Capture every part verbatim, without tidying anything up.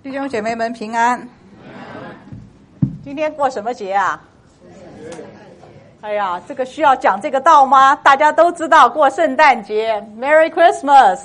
弟兄姐妹们平安。今天过什么节啊？哎呀，这个需要讲这个道吗？大家都知道过圣诞节 ，Merry Christmas。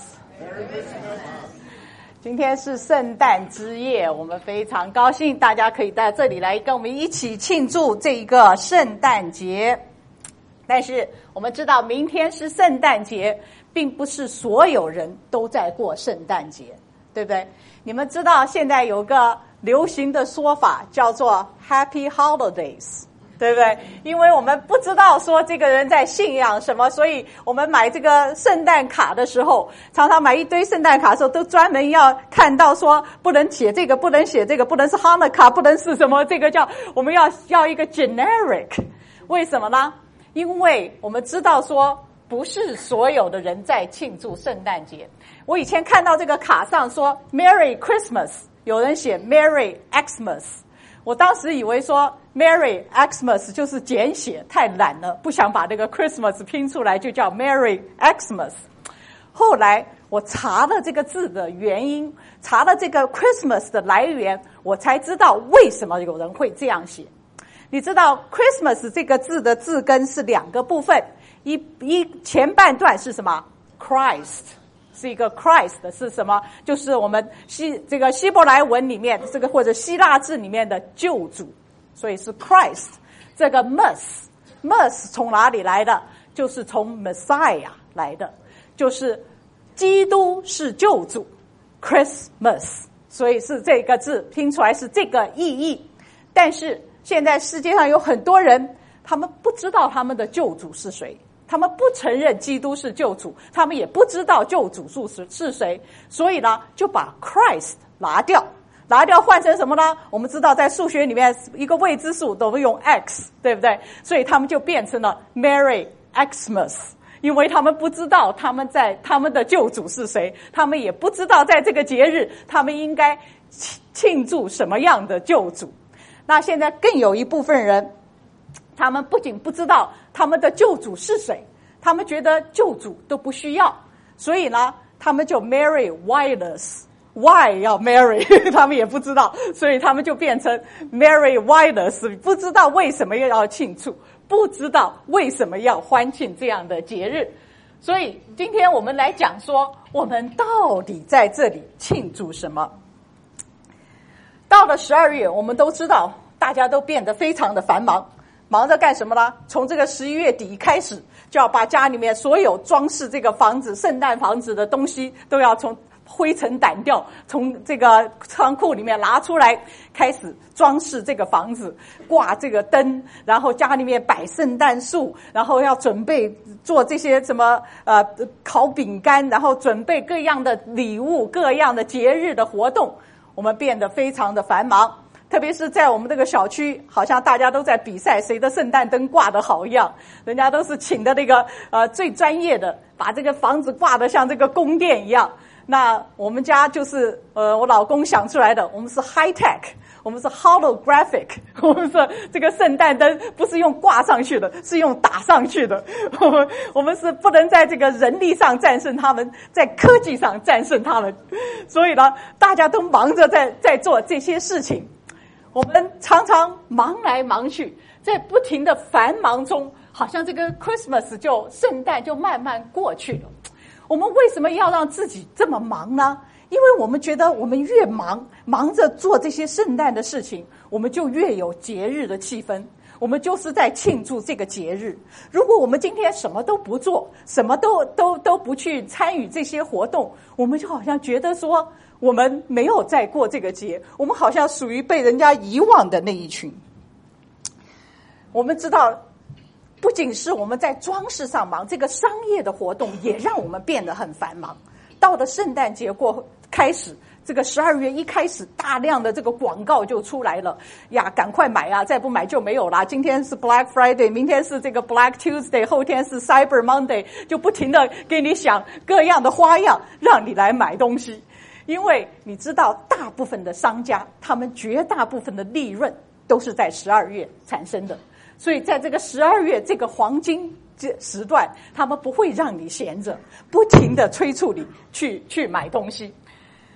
今天是圣诞之夜，我们非常高兴大家可以在这里来跟我们一起庆祝这一个圣诞节。但是我们知道明天是圣诞节，并不是所有人都在过圣诞节，对不对？你们知道现在有个流行的说法叫做 Happy Holidays， 对不对？因为我们不知道说这个人在信仰什么，所以我们买这个圣诞卡的时候，常常买一堆圣诞卡的时候，都专门要看到说不能写这个，不能写这个，不能是 Hanukkah， 不能是什么，这个叫我们要要一个 generic。为什么呢？因为我们知道说不是所有的人在庆祝圣诞节。我以前看到这个卡上说 Merry Christmas， 有人写 Merry Xmas， 我当时以为说 Merry Xmas 就是简写，太懒了，不想把这个 Christmas 拼出来，就叫 Merry Xmas。 后来我查了这个字的原因，查了这个 Christmas 的来源，我才知道为什么有人会这样写。你知道 Christmas 这个字的字根是两个部分，一一前半段是什么 Christ， 是一个 Christ 是什么？就是我们希这个希伯来文里面这个或者希腊字里面的救主，所以是 Christ。 这个 Mas Mas 从哪里来的？就是从 Messiah 来的，就是基督是救主 Christmas， 所以是这个字拼出来是这个意义。但是现在世界上有很多人，他们不知道他们的救主是谁，他们不承认基督是救主，他们也不知道救主是是谁，所以呢，就把 Christ 拿掉，拿掉换成什么呢？我们知道在数学里面一个未知数都会用 x， 对不对？所以他们就变成了 Merry Xmas， 因为他们不知道他们在他们的救主是谁，他们也不知道在这个节日他们应该庆祝什么样的救主。那现在更有一部分人，他们不仅不知道他们的救主是谁，他们觉得救主都不需要，所以呢，他们就 Merry Wireless， Why 要 Merry 他们也不知道，所以他们就变成 Merry Wireless， 不知道为什么要庆祝，不知道为什么要欢庆这样的节日。所以今天我们来讲说，我们到底在这里庆祝什么？到了十二月，我们都知道大家都变得非常的繁忙，忙着干什么呢？从这个十一月底开始，就要把家里面所有装饰这个房子圣诞房子的东西都要从灰尘掸掉，从这个仓库里面拿出来，开始装饰这个房子，挂这个灯，然后家里面摆圣诞树，然后要准备做这些什么呃烤饼干，然后准备各样的礼物，各样的节日的活动。我们变得非常的繁忙，特别是在我们这个小区，好像大家都在比赛谁的圣诞灯挂得好一样，人家都是请的那个呃最专业的，把这个房子挂得像这个宫殿一样。那我们家就是呃我老公想出来的，我们是 high tech， 我们是 holographic， 我们是这个圣诞灯不是用挂上去的，是用打上去的。我们我们是不能在这个人力上战胜他们，在科技上战胜他们。所以呢，大家都忙着在在做这些事情。我们常常忙来忙去，在不停的繁忙中，好像这个 Christmas 就圣诞就慢慢过去了。我们为什么要让自己这么忙呢？因为我们觉得我们越忙，忙着做这些圣诞的事情，我们就越有节日的气氛，我们就是在庆祝这个节日。如果我们今天什么都不做，什么都都都不去参与这些活动，我们就好像觉得说我们没有在过这个节，我们好像属于被人家遗忘的那一群。我们知道不仅是我们在装饰上忙，这个商业的活动也让我们变得很繁忙。到了圣诞节过后开始，这个十二月一开始，大量的这个广告就出来了呀，赶快买啊，再不买就没有啦。今天是 Black Friday， 明天是这个 Black Tuesday， 后天是 Cyber Monday， 就不停的给你想各样的花样，让你来买东西。因为你知道，大部分的商家，他们绝大部分的利润都是在十二月产生的。所以在这个十二月这个黄金时段，他们不会让你闲着，不停的催促你去去买东西。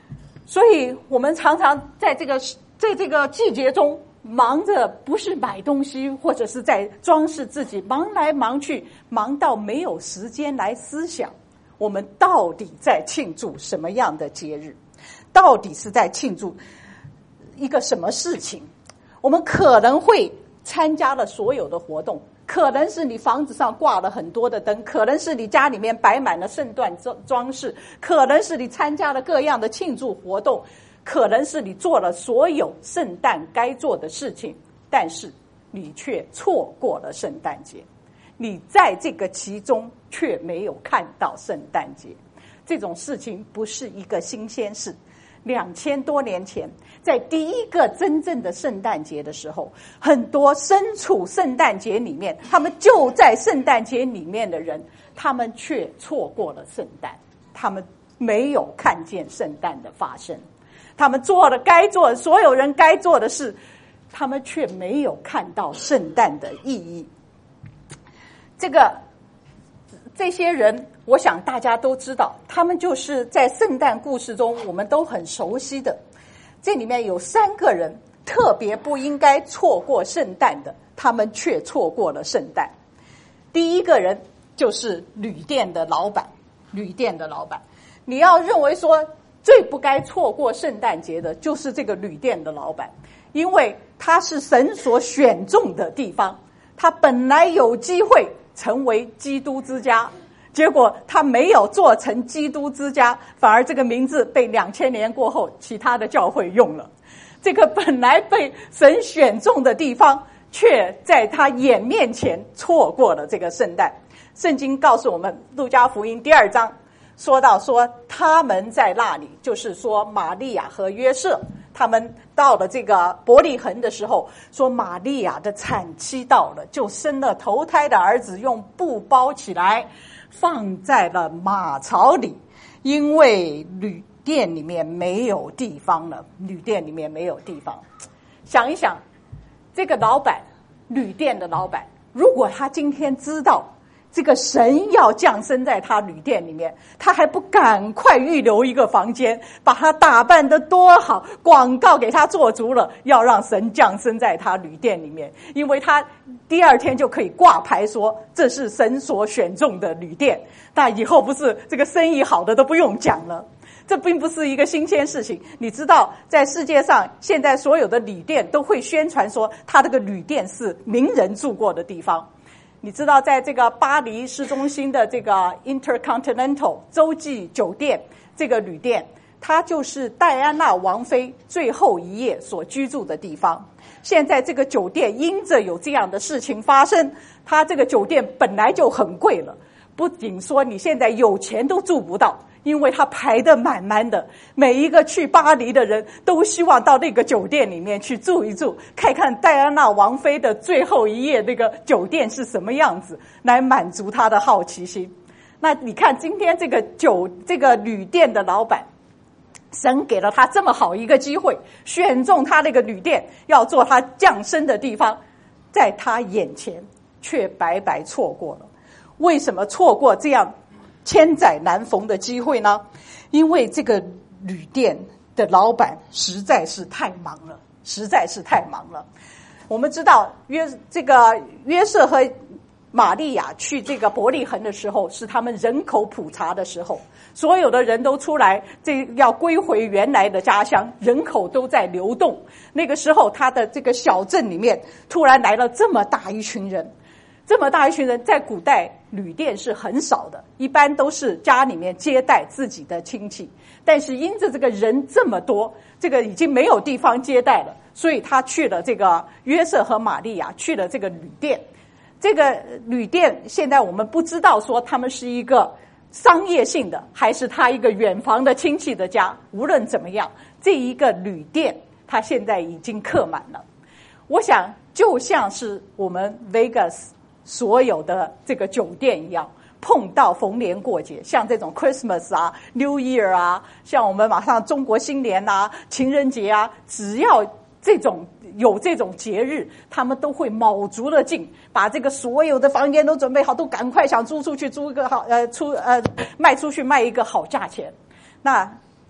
所以我们常常在这个在这个季节中忙着，不是买东西，或者是在装饰自己，忙来忙去，忙到没有时间来思想，我们到底在庆祝什么样的节日？到底是在庆祝一个什么事情？我们可能会参加了所有的活动，可能是你房子上挂了很多的灯，可能是你家里面摆满了圣诞装饰，可能是你参加了各样的庆祝活动，可能是你做了所有圣诞该做的事情，但是你却错过了圣诞节，你在这个其中却没有看到圣诞节。这种事情不是一个新鲜事。两千多年前，在第一个真正的圣诞节的时候，很多身处圣诞节里面，他们就在圣诞节里面的人，他们却错过了圣诞，他们没有看见圣诞的发生，他们做了该做的所有人该做的事，他们却没有看到圣诞的意义。这个这些人，我想大家都知道，他们就是在圣诞故事中我们都很熟悉的。这里面有三个人特别不应该错过圣诞的，他们却错过了圣诞。第一个人就是旅店的老板，旅店的老板，你要认为说最不该错过圣诞节的就是这个旅店的老板，因为他是神所选中的地方，他本来有机会成为基督之家，结果他没有做成基督之家，反而这个名字被两千年过后其他的教会用了。这个本来被神选中的地方，却在他眼面前错过了这个圣诞。圣经告诉我们，路加福音第二章说到说他们在那里，就是说玛利亚和约瑟，他们到了这个伯利恒的时候，说玛利亚的产期到了，就生了头胎的儿子，用布包起来放在了马槽里，因为旅店里面没有地方了，旅店里面没有地方。想一想，这个老板，旅店的老板，如果他今天知道这个神要降生在他旅店里面，他还不赶快预留一个房间，把他打扮得多好，广告给他做足了，要让神降生在他旅店里面，因为他第二天就可以挂牌说这是神所选中的旅店。那以后不是这个生意好的都不用讲了。这并不是一个新鲜事情，你知道在世界上现在所有的旅店都会宣传说他这个旅店是名人住过的地方。你知道在这个巴黎市中心的这个 Intercontinental 洲际酒店，这个旅店它就是戴安娜王妃最后一夜所居住的地方。现在这个酒店因着有这样的事情发生，它这个酒店本来就很贵了，不仅说你现在有钱都住不到，因为它排得满满的，每一个去巴黎的人都希望到那个酒店里面去住一住，看看戴安娜王妃的最后一夜那个酒店是什么样子，来满足他的好奇心。那你看今天这个酒这个旅店的老板，神给了他这么好一个机会，选中他那个旅店要做他降生的地方，在他眼前却白白错过了。为什么错过这样千载难逢的机会呢？因为这个旅店的老板实在是太忙了，实在是太忙了。我们知道约这个约瑟和玛利亚去这个伯利恒的时候，是他们人口普查的时候，所有的人都出来，这要归回原来的家乡，人口都在流动。那个时候他的这个小镇里面突然来了这么大一群人，这么大一群人，在古代旅店是很少的，一般都是家里面接待自己的亲戚。但是因着这个人这么多，这个已经没有地方接待了，所以他去了这个约瑟和玛利亚去了这个旅店。这个旅店现在我们不知道说他们是一个商业性的，还是他一个远房的亲戚的家。无论怎么样，这一个旅店他现在已经客满了。我想就像是我们 Vegas 所有的这个酒店一样，碰到逢年过节，像这种 Christmas 啊 New Year 啊，像我们马上中国新年啊情人节啊，只要这种有这种节日，他们都会卯足了劲，把这个所有的房间都准备好，都赶快想租出去，租一个好呃出呃卖出去卖一个好价钱。那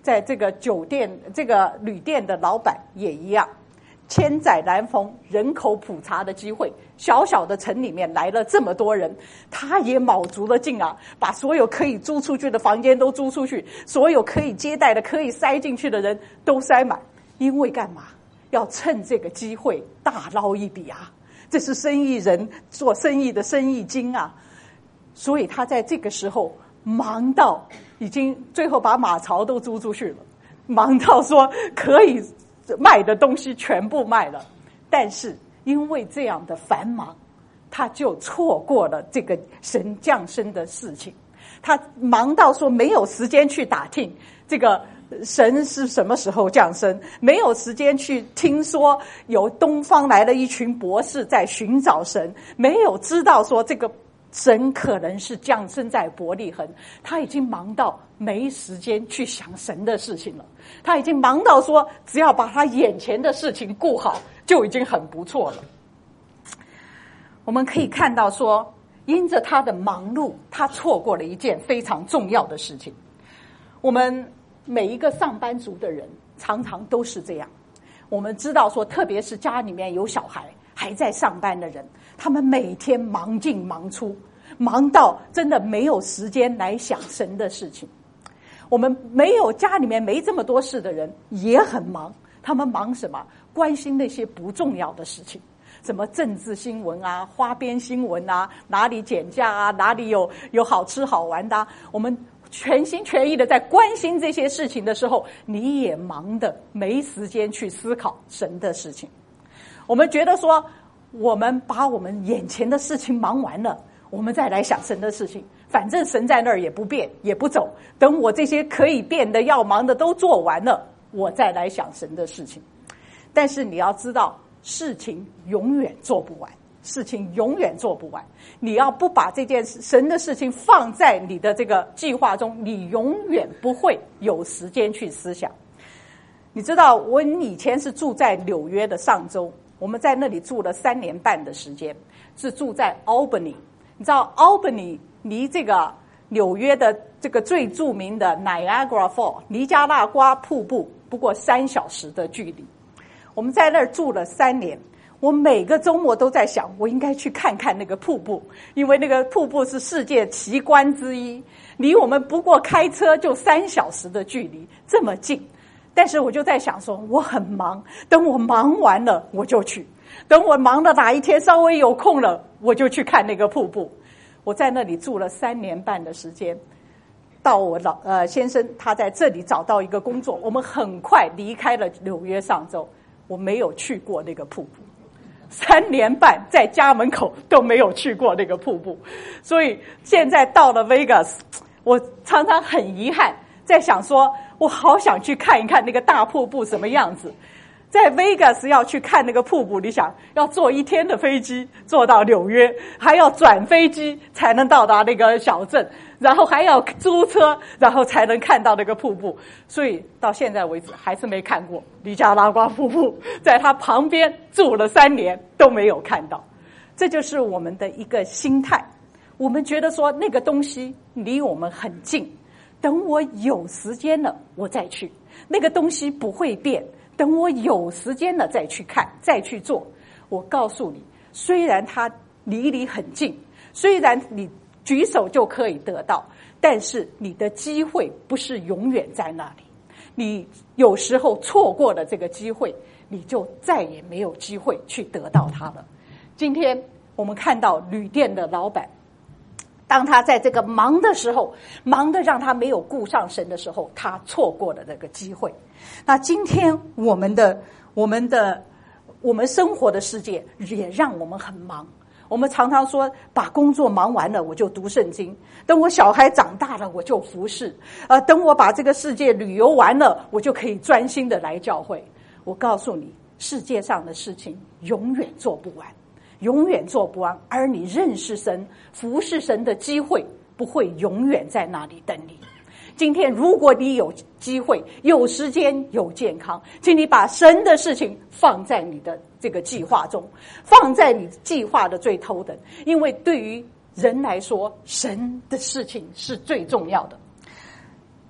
在这个酒店、这个旅店的老板也一样，千载难逢人口普查的机会，小小的城里面来了这么多人，他也卯足了劲啊，把所有可以租出去的房间都租出去，所有可以接待的、可以塞进去的人都塞满，因为干嘛？要趁这个机会大捞一笔啊！这是生意人做生意的生意经啊，所以他在这个时候忙到已经最后把马槽都租出去了，忙到说可以卖的东西全部卖了，但是因为这样的繁忙，他就错过了这个神降生的事情。他忙到说没有时间去打听这个神是什么时候降生，没有时间去听说有东方来了一群博士在寻找神，没有知道说这个神可能是降生在伯利恒，他已经忙到没时间去想神的事情了。他已经忙到说，只要把他眼前的事情顾好，就已经很不错了。我们可以看到说，因着他的忙碌，他错过了一件非常重要的事情。我们每一个上班族的人，常常都是这样。我们知道说，特别是家里面有小孩还在上班的人，他们每天忙进忙出，忙到真的没有时间来想神的事情。我们没有家里面没这么多事的人也很忙，他们忙什么？关心那些不重要的事情，什么政治新闻啊、花边新闻啊，哪里减价啊，哪里有有好吃好玩的啊。我们全心全意的在关心这些事情的时候，你也忙得没时间去思考神的事情。我们觉得说，我们把我们眼前的事情忙完了，我们再来想神的事情，反正神在那儿也不变也不走，等我这些可以变的要忙的都做完了，我再来想神的事情。但是你要知道，事情永远做不完，事情永远做不完。你要不把这件神的事情放在你的这个计划中，你永远不会有时间去思想。你知道，我以前是住在纽约的上州，我们在那里住了三年半的时间，是住在 Albany。你知道 Albany 离这个纽约的这个最著名的 Niagara Falls 尼加拉瓜瀑布不过三小时的距离。我们在那儿住了三年，我每个周末都在想，我应该去看看那个瀑布，因为那个瀑布是世界奇观之一，离我们不过开车就三小时的距离，这么近。但是我就在想说，我很忙，等我忙完了我就去，等我忙了哪一天稍微有空了，我就去看那个瀑布。我在那里住了三年半的时间，到我老呃先生他在这里找到一个工作，我们很快离开了纽约上州。我没有去过那个瀑布，三年半在家门口都没有去过那个瀑布，所以现在到了 Vegas， 我常常很遗憾，在想说，我好想去看一看那个大瀑布什么样子。在 Vegas 要去看那个瀑布，你想要坐一天的飞机坐到纽约，还要转飞机才能到达那个小镇，然后还要租车，然后才能看到那个瀑布。所以到现在为止还是没看过尼加拉瓜瀑布，在它旁边住了三年都没有看到。这就是我们的一个心态，我们觉得说那个东西离我们很近，等我有时间了我再去，那个东西不会变，等我有时间了再去看，再去做。我告诉你，虽然它离你很近，虽然你举手就可以得到，但是你的机会不是永远在那里。你有时候错过了这个机会，你就再也没有机会去得到它了。今天我们看到旅店的老板，当他在这个忙的时候，忙得让他没有顾上神的时候，他错过了这个机会。那今天我们的我们的我们生活的世界也让我们很忙。我们常常说，把工作忙完了我就读圣经，等我小孩长大了我就服侍，呃，等我把这个世界旅游完了，我就可以专心的来教会。我告诉你，世界上的事情永远做不完，永远做不完，而你认识神、服侍神的机会不会永远在那里等你。今天如果你有机会、有时间、有健康，请你把神的事情放在你的这个计划中，放在你计划的最头等，因为对于人来说，神的事情是最重要的。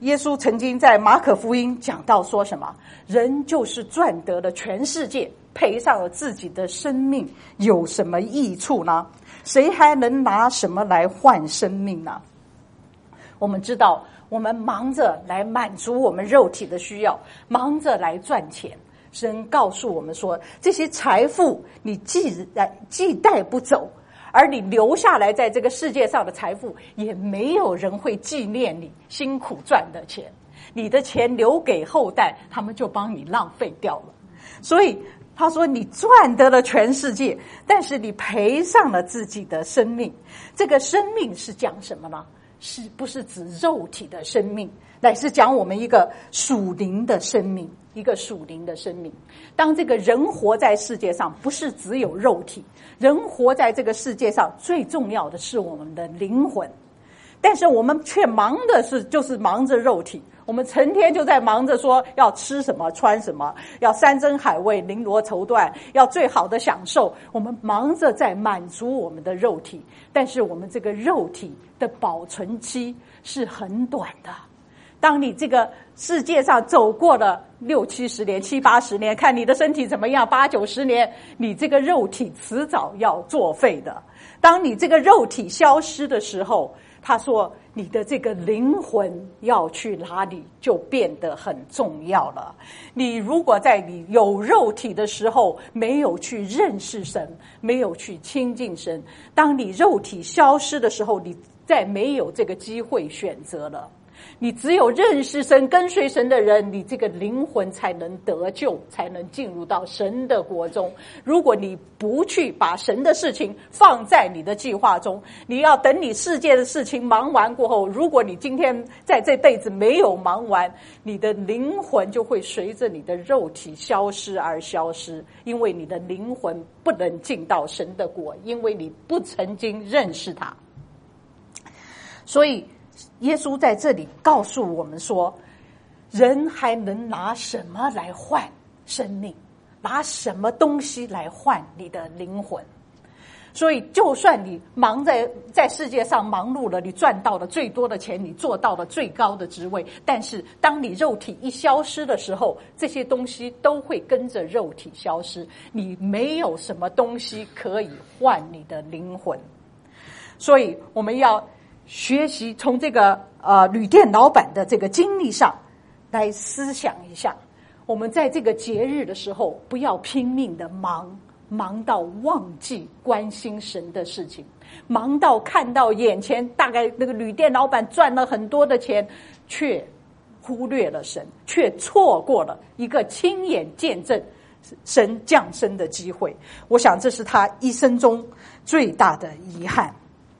耶稣曾经在马可福音讲到说什么？人就是赚得了全世界，赔上了自己的生命，有什么益处呢？谁还能拿什么来换生命呢？我们知道，我们忙着来满足我们肉体的需要，忙着来赚钱。神告诉我们说，这些财富你既然既带不走，而你留下来在这个世界上的财富，也没有人会纪念你辛苦赚的钱。你的钱留给后代，他们就帮你浪费掉了。所以他说，你赚得了全世界，但是你赔上了自己的生命。这个生命是讲什么呢？是不是指肉体的生命，乃是讲我们一个属灵的生命，一个属灵的生命。当这个人活在世界上，不是只有肉体，人活在这个世界上最重要的是我们的灵魂。但是我们却忙的是就是忙着肉体，我们成天就在忙着说要吃什么穿什么，要山珍海味绫罗绸缎，要最好的享受，我们忙着在满足我们的肉体。但是我们这个肉体的保存期是很短的，当你这个世界上走过了六七十年七八十年，看你的身体怎么样，八九十年，你这个肉体迟早要作废的。当你这个肉体消失的时候，他说你的这个灵魂要去哪里就变得很重要了。你如果在你有肉体的时候没有去认识神，没有去亲近神，当你肉体消失的时候，你再没有这个机会选择了。你只有认识神跟随神的人，你这个灵魂才能得救，才能进入到神的国中。如果你不去把神的事情放在你的计划中，你要等你世界的事情忙完过后，如果你今天在这辈子没有忙完，你的灵魂就会随着你的肉体消失而消失，因为你的灵魂不能进到神的国，因为你不曾经认识他。所以耶稣在这里告诉我们说，人还能拿什么来换生命？拿什么东西来换你的灵魂？所以就算你忙在在世界上忙碌了，你赚到了最多的钱，你做到了最高的职位，但是当你肉体一消失的时候，这些东西都会跟着肉体消失，你没有什么东西可以换你的灵魂。所以我们要学习从这个呃旅店老板的这个经历上来思想一下，我们在这个节日的时候，不要拼命的忙，忙到忘记关心神的事情，忙到看到眼前大概那个旅店老板赚了很多的钱，却忽略了神，却错过了一个亲眼见证神降生的机会。我想这是他一生中最大的遗憾。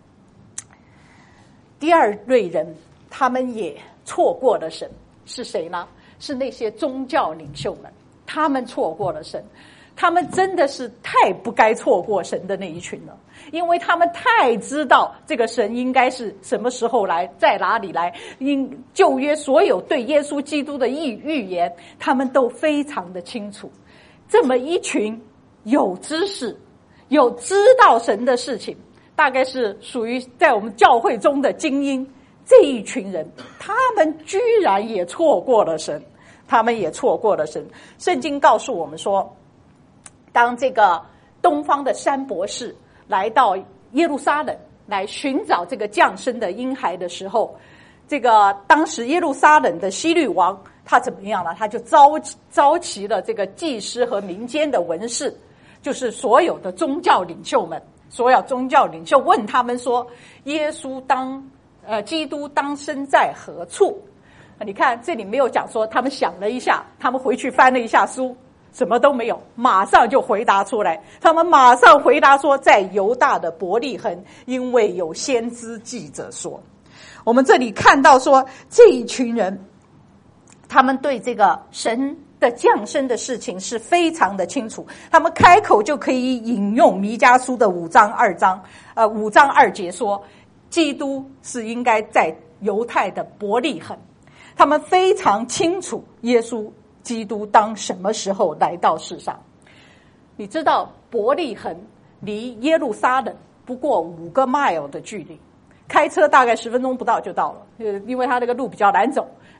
第二类人，他们也错过了神，是谁呢？是那些宗教领袖们，他们错过了神。他们真的是太不该错过神的那一群了，因为他们太知道这个神应该是什么时候来，在哪里来。因旧约所有对耶稣基督的预预言，他们都非常的清楚。这么一群有知识、有知道神的事情，大概是属于在我们教会中的精英，这一群人，他们居然也错过了神，他们也错过了神。圣经告诉我们说，当这个东方的三博士来到耶路撒冷来寻找这个降生的婴孩的时候，这个当时耶路撒冷的希律王他怎么样了？他就召召集了这个祭司和民间的文士，就是所有的宗教领袖们。所有宗教领袖问他们说，耶稣当呃基督当生在何处？你看这里没有讲说，他们想了一下，他们回去翻了一下书，什么都没有，马上就回答出来。他们马上回答说，在犹大的伯利恒，因为有先知记着说。我们这里看到说，这一群人他们对这个神的降生的事情是非常的清楚，他们开口就可以引用弥迦书的五章二章，呃，五章二节说，基督是应该在犹太的伯利恒。他们非常清楚耶稣基督当什么时候来到世上。你知道伯利恒离耶路撒冷不过五个 mile 的距离，开车大概十分钟不到就到了，因为它这个路比较难走。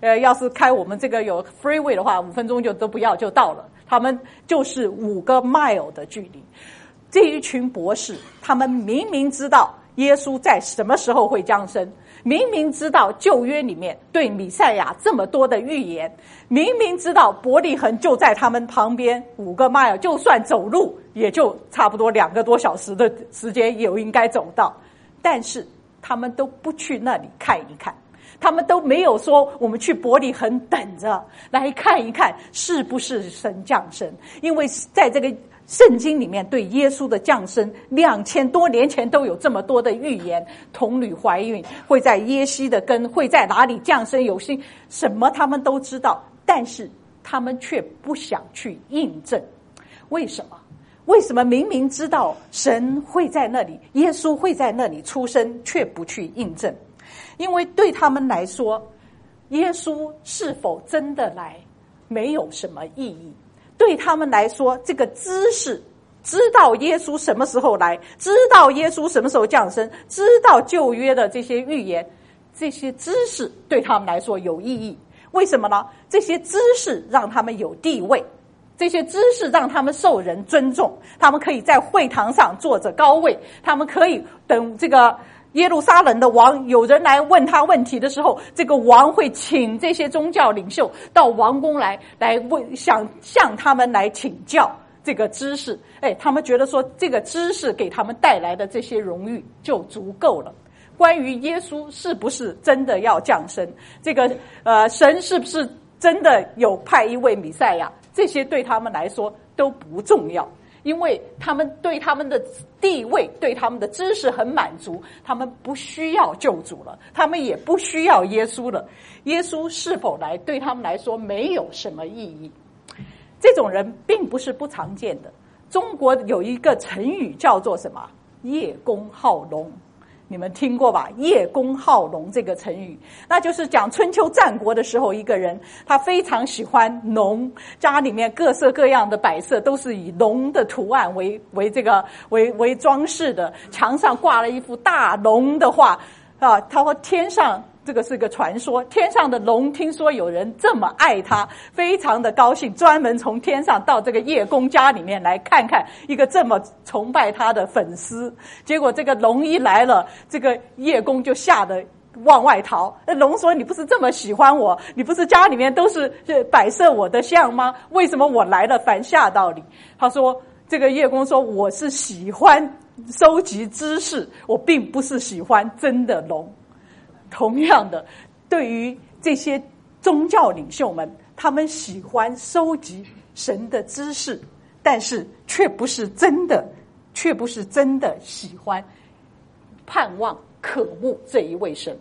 呃，要是开我们这个有 freeway 的话，五分钟就都不要就到了。他们就是五个 mile 的距离。这一群博士，他们明明知道耶稣在什么时候会降生，明明知道旧约里面对弥赛亚这么多的预言，明明知道伯利恒就在他们旁边五个 mile， 就算走路也就差不多两个多小时的时间也应该走到，但是他们都不去那里看一看，他们都没有说我们去伯利恒等着来看一看是不是神降生，因为在这个圣经里面对耶稣的降生两千多年前都有这么多的预言，童女怀孕会在耶西的根，会在哪里降生有星，什么他们都知道，但是他们却不想去印证。为什么？为什么明明知道神会在那里，耶稣会在那里出生，却不去印证？因为对他们来说，耶稣是否真的来没有什么意义。对他们来说，这个知识，知道耶稣什么时候来，知道耶稣什么时候降生，知道旧约的这些预言，这些知识对他们来说有意义。为什么呢？这些知识让他们有地位，这些知识让他们受人尊重，他们可以在会堂上坐着高位，他们可以等这个耶路撒冷的王有人来问他问题的时候，这个王会请这些宗教领袖到王宫来来问，想向他们来请教这个知识。哎，他们觉得说这个知识给他们带来的这些荣誉就足够了。关于耶稣是不是真的要降生，这个呃神是不是真的有派一位弥赛亚，这些对他们来说都不重要。因为他们对他们的地位，对他们的知识很满足，他们不需要救主了，他们也不需要耶稣了。耶稣是否来，对他们来说没有什么意义。这种人并不是不常见的。中国有一个成语叫做什么？叶公好龙。你们听过吧？叶公好龙这个成语，那就是讲春秋战国的时候，一个人他非常喜欢龙，家里面各色各样的摆设都是以龙的图案为为这个为为装饰的，墙上挂了一幅大龙的画啊。他说天上这个是个传说，天上的龙听说有人这么爱他，非常的高兴，专门从天上到这个叶公家里面来看看一个这么崇拜他的粉丝。结果这个龙一来了，这个叶公就吓得往外逃。那龙说：“你不是这么喜欢我？你不是家里面都是摆设我的像吗？为什么我来了反吓到你？”他说：“这个叶公说，我是喜欢收集知识，我并不是喜欢真的龙。”同样的，对于这些宗教领袖们，他们喜欢收集神的知识，但是却不是真的，却不是真的喜欢、盼望、渴慕这一位神。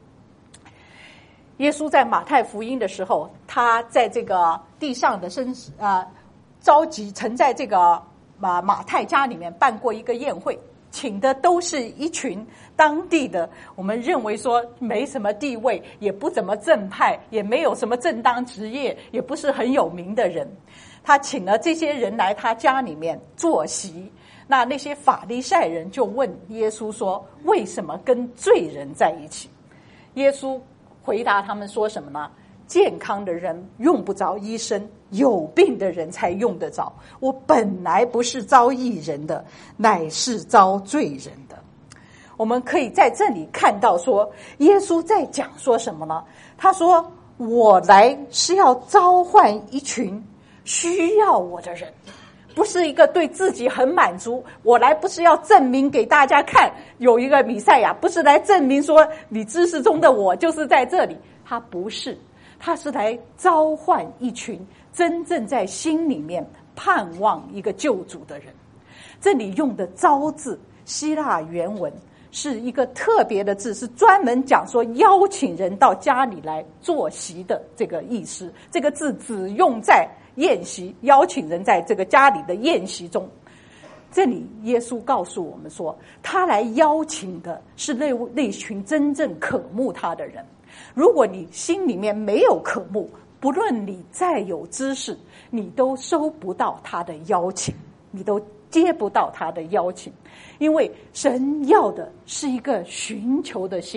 耶稣在马太福音的时候，他在这个地上的身啊、呃、召集，曾在这个马马太家里面办过一个宴会。请的都是一群当地的，我们认为说没什么地位，也不怎么正派，也没有什么正当职业，也不是很有名的人。他请了这些人来他家里面坐席。那那些法利赛人就问耶稣说：“为什么跟罪人在一起？”耶稣回答他们说什么呢？健康的人用不着医生，有病的人才用得着。我本来不是招义人的，乃是招罪人的。我们可以在这里看到说，耶稣在讲说什么呢？他说：“我来是要召唤一群需要我的人，不是一个对自己很满足。我来不是要证明给大家看有一个弥赛亚，不是来证明说你知识中的我就是在这里。他不是。”他是来召唤一群真正在心里面盼望一个救主的人。这里用的召字，希腊原文是一个特别的字，是专门讲说邀请人到家里来坐席的这个意思。这个字只用在宴席，邀请人在这个家里的宴席中。这里耶稣告诉我们说，他来邀请的是那那群真正渴慕他的人。如果你心里面没有渴慕，不论你再有知识，你都收不到他的邀请，你都接不到他的邀请。因为神要的是一个寻求的心，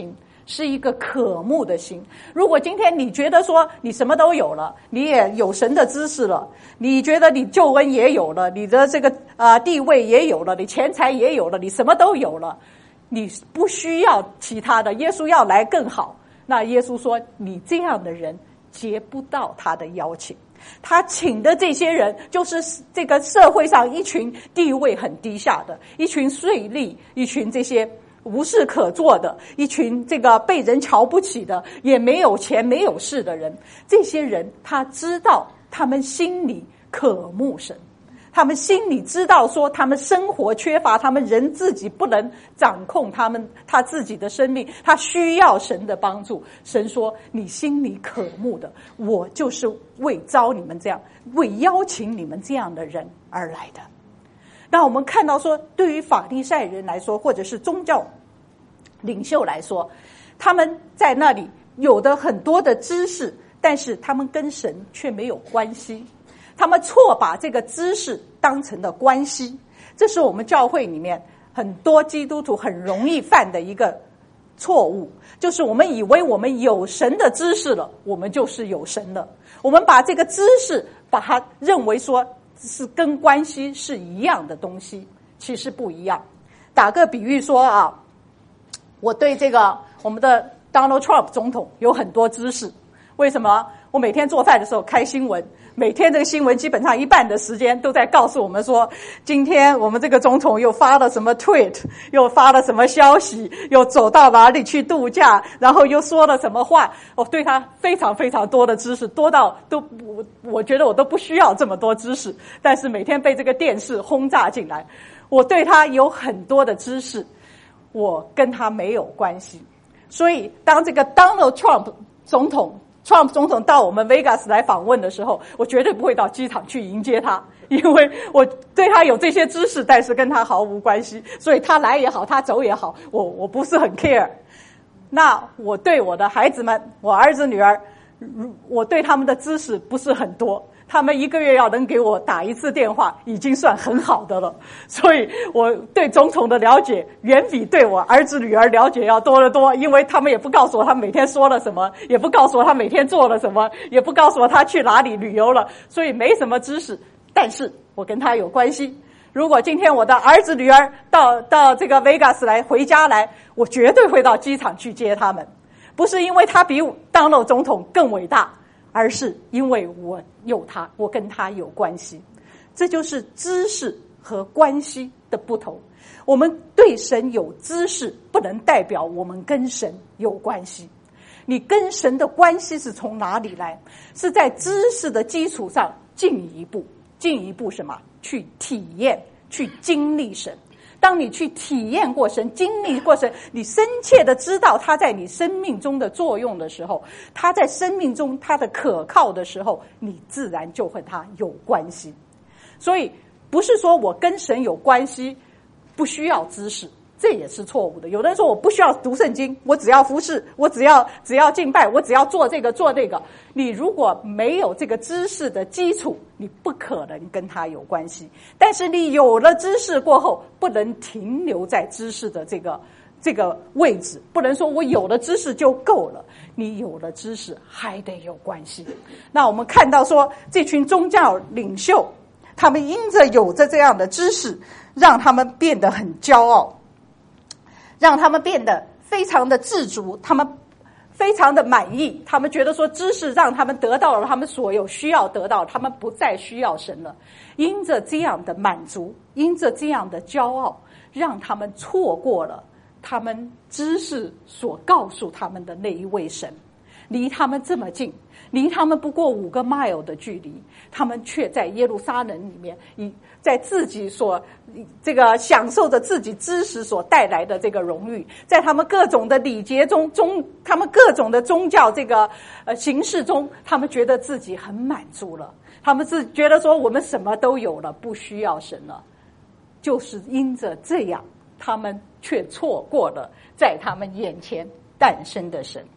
是一个渴慕的心。如果今天你觉得说你什么都有了，你也有神的知识了，你觉得你救恩也有了，你的这个呃地位也有了，你钱财也有了，你什么都有了，你不需要其他的，耶稣要来更好。那耶稣说，你这样的人接不到他的邀请。他请的这些人就是这个社会上一群地位很低下的，一群税吏，一群这些无事可做的，一群这个被人瞧不起的，也没有钱没有势的人。这些人他知道他们心里渴慕神，他们心里知道说他们生活缺乏，他们人自己不能掌控他们他自己的生命，他需要神的帮助。神说，你心里渴慕的，我就是为招你们这样，为邀请你们这样的人而来的。那我们看到说，对于法利赛人来说，或者是宗教领袖来说，他们在那里有的很多的知识，但是他们跟神却没有关系，他们错把这个知识当成了关系。这是我们教会里面很多基督徒很容易犯的一个错误，就是我们以为我们有神的知识了，我们就是有神了。我们把这个知识把它认为说是跟关系是一样的东西，其实不一样。打个比喻说啊，我对这个我们的 Donald Trump 总统有很多知识。为什么？我每天做饭的时候开新闻，每天这个新闻基本上一半的时间都在告诉我们说，今天我们这个总统又发了什么 tweet， 又发了什么消息，又走到哪里去度假，然后又说了什么话。我对他非常非常多的知识，多到都我我觉得我都不需要这么多知识，但是每天被这个电视轰炸进来，我对他有很多的知识，我跟他没有关系。所以当这个 Donald Trump 总统Trump 总统到我们 Vegas 来访问的时候，我绝对不会到机场去迎接他，因为我对他有这些知识，但是跟他毫无关系，所以他来也好，他走也好，我我不是很 care。那我对我的孩子们，我儿子女儿，我对他们的知识不是很多，他们一个月要能给我打一次电话已经算很好的了，所以我对总统的了解远比对我儿子女儿了解要多得多，因为他们也不告诉我他每天说了什么，也不告诉我他每天做了什么，也不告诉我他去哪里旅游了，所以没什么知识，但是我跟他有关系。如果今天我的儿子女儿到到这个 Vegas 来回家来，我绝对会到机场去接他们，不是因为他比当了总统更伟大，而是因为我有他，我跟他有关系。这就是知识和关系的不同。我们对神有知识，不能代表我们跟神有关系。你跟神的关系是从哪里来？是在知识的基础上进一步，进一步什么？去体验，去经历神。当你去体验过神，经历过神，你深切的知道他在你生命中的作用的时候，他在生命中他的可靠的时候，你自然就和他有关系。所以不是说我跟神有关系不需要知识，这也是错误的。有的人说我不需要读圣经，我只要服侍，我只要只要敬拜，我只要做这个做那个。你如果没有这个知识的基础，你不可能跟他有关系。但是你有了知识过后，不能停留在知识的这个这个位置，不能说我有了知识就够了，你有了知识还得有关系。那我们看到说，这群宗教领袖，他们因着有着这样的知识，让他们变得很骄傲，让他们变得非常的自足，他们非常的满意，他们觉得说知识让他们得到了他们所有需要得到，他们不再需要神了。因着这样的满足，因着这样的骄傲，让他们错过了他们知识所告诉他们的那一位神。离他们这么近，离他们不过五个 mile 的距离，他们却在耶路撒冷里面，以在自己所这个享受着自己知识所带来的这个荣誉，在他们各种的礼节中中，他们各种的宗教这个呃形式中，他们觉得自己很满足了，他们是觉得说我们什么都有了，不需要神了。就是因着这样，他们却错过了在他们眼前诞生的神。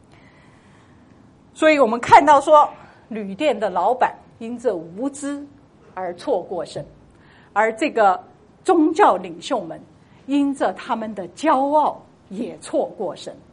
所以我们看到说，旅店的老板因着无知而错过神，而这个宗教领袖们因着他们的骄傲也错过神。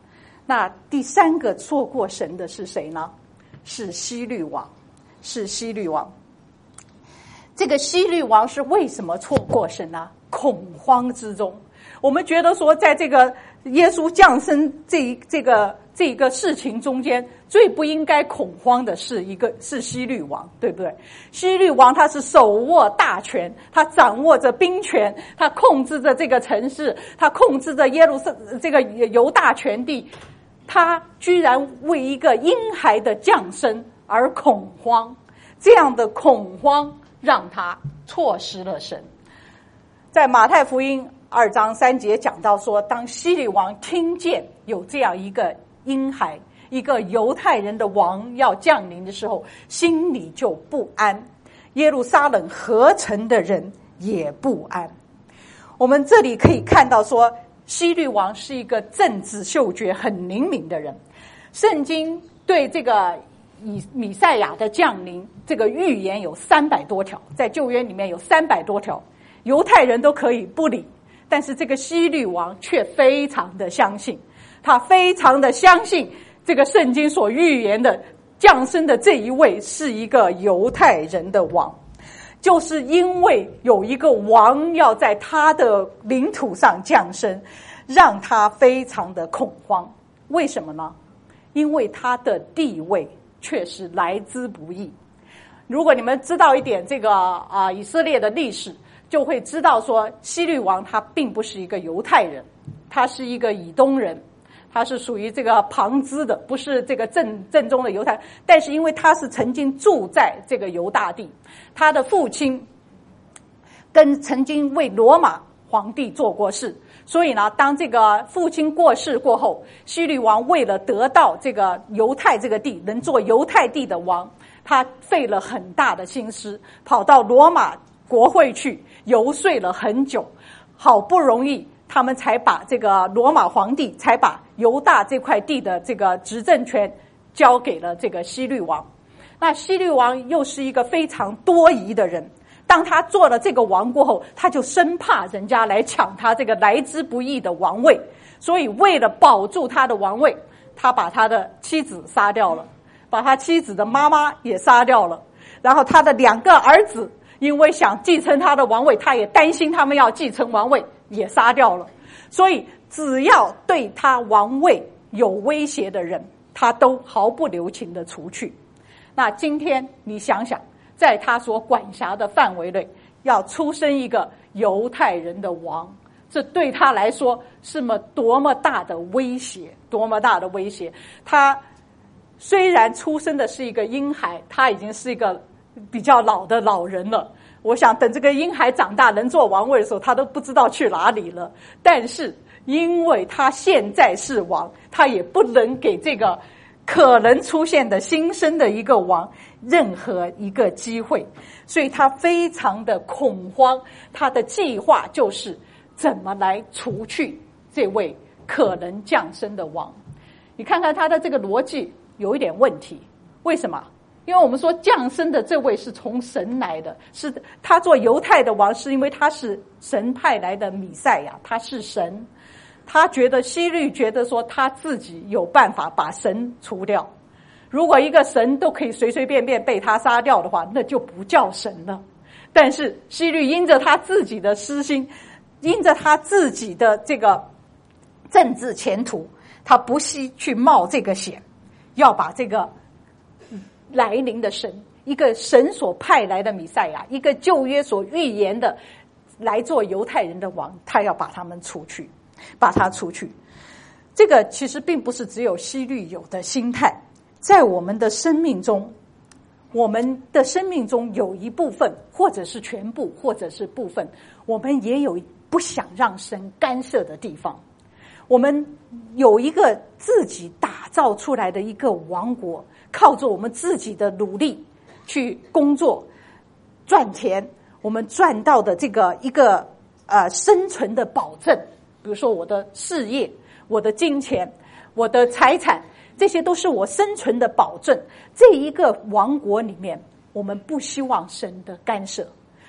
那第三个错过神的是谁呢？是希律王，是希律王。这个希律王是为什么错过神呢？恐慌之中，我们觉得说，在这个耶稣降生这一这个这个事情中间，最不应该恐慌的是一个是希律王，对不对？希律王他是手握大权，他掌握着兵权，他控制着这个城市，他控制着耶路撒这个犹大全地，他居然为一个婴孩的降生而恐慌，这样的恐慌让他错失了神。在马太福音二章三节讲到说，当希律王听见有这样一个婴孩，一个犹太人的王要降临的时候，心里就不安，耶路撒冷合城的人也不安。我们这里可以看到说，希律王是一个政治嗅觉很灵敏的人。圣经对这个以弥赛亚的降临这个预言有三百多条，在旧约里面有三百多条，犹太人都可以不理，但是这个希律王却非常的相信，他非常的相信这个圣经所预言的降生的这一位是一个犹太人的王，就是因为有一个王要在他的领土上降生，让他非常的恐慌。为什么呢？因为他的地位确实来之不易。如果你们知道一点这个啊以色列的历史，就会知道说，希律王他并不是一个犹太人，他是一个以东人，他是属于这个旁支的，不是这个正正宗的犹太人。但是因为他是曾经住在这个犹大地，他的父亲跟曾经为罗马皇帝做过事，所以呢，当这个父亲过世过后，希律王为了得到这个犹太这个地，能做犹太地的王，他费了很大的心思，跑到罗马国会去游说了很久，好不容易他们才把这个罗马皇帝才把犹大这块地的这个执政权交给了这个希律王。那希律王又是一个非常多疑的人，当他做了这个王过后，他就生怕人家来抢他这个来之不易的王位，所以为了保住他的王位，他把他的妻子杀掉了，把他妻子的妈妈也杀掉了，然后他的两个儿子因为想继承他的王位，他也担心他们要继承王位，也杀掉了。所以只要对他王位有威胁的人，他都毫不留情的除去。那今天你想想，在他所管辖的范围内，要出生一个犹太人的王，这对他来说是么多么大的威胁，多么大的威胁。他虽然出生的是一个婴孩，他已经是一个比较老的老人了，我想等这个婴孩长大能做王位的时候，他都不知道去哪里了。但是因为他现在是王，他也不能给这个可能出现的新生的一个王任何一个机会，所以他非常的恐慌。他的计划就是怎么来除去这位可能降生的王。你看看他的这个逻辑有一点问题，为什么？因为我们说降生的这位是从神来的，是他做犹太的王，是因为他是神派来的弥赛亚，他是神。他觉得希律觉得说他自己有办法把神除掉，如果一个神都可以随随便便被他杀掉的话，那就不叫神了。但是希律因着他自己的私心，因着他自己的这个政治前途，他不惜去冒这个险，要把这个来临的神，一个神所派来的弥赛亚，一个旧约所预言的来做犹太人的王，他要把他们除去，把他除去。这个其实并不是只有希律有的心态，在我们的生命中，我们的生命中有一部分，或者是全部，或者是部分，我们也有不想让神干涉的地方。我们有一个自己打造出来的一个王国，靠着我们自己的努力去工作赚钱，我们赚到的这个一个呃生存的保证，比如说我的事业、我的金钱、我的财产，这些都是我生存的保证。这一个王国里面，我们不希望神的干涉，